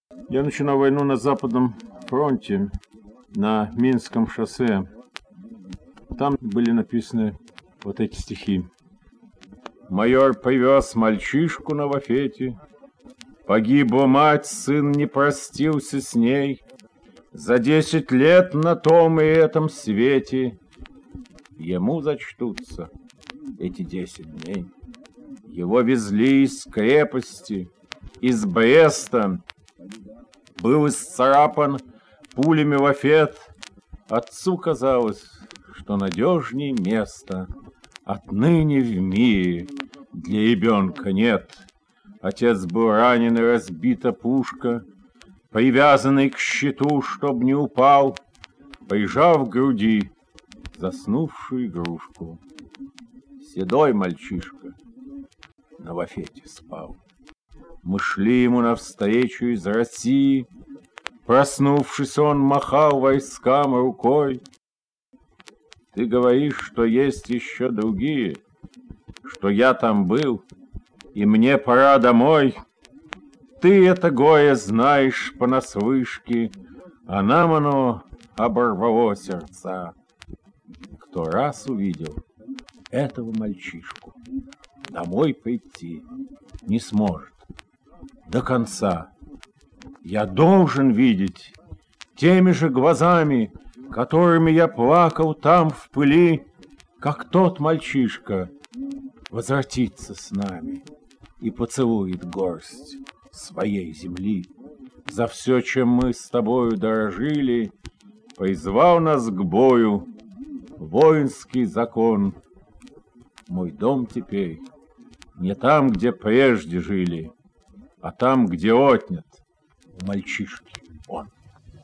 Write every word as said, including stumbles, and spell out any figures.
Я начинал войну на Западном фронте, на Минском шоссе. Там были написаны вот эти стихи. Майор привез мальчишку на лафете, погибла мать, сын не простился с ней. За десять лет на том и этом свете ему зачтутся эти десять дней. Его везли из крепости, из Бреста. Был исцарапан пулями лафет. Отцу казалось, что надежней места отныне в мире для ребенка нет. Отец был ранен и разбита пушка, привязанный к щиту, чтоб не упал, прижав к груди заснувшую игрушку. Седой мальчишка на лафете спал. Мы шли ему навстречу из России. Проснувшись, он махал войскам рукой. Ты говоришь, что есть еще другие, что я там был, и мне пора домой. Ты это горе знаешь понаслышке, а нам оно оборвало сердца. Кто раз увидел этого мальчишку, домой прийти не сможет до конца. Я должен видеть теми же глазами, которыми я плакал там в пыли, как тот мальчишка возвратится с нами и поцелует горсть своей земли. За все, чем мы с тобою дорожили, призвал нас к бою воинский закон. Мой дом теперь не там, где прежде жили, а там, где отнят у мальчишки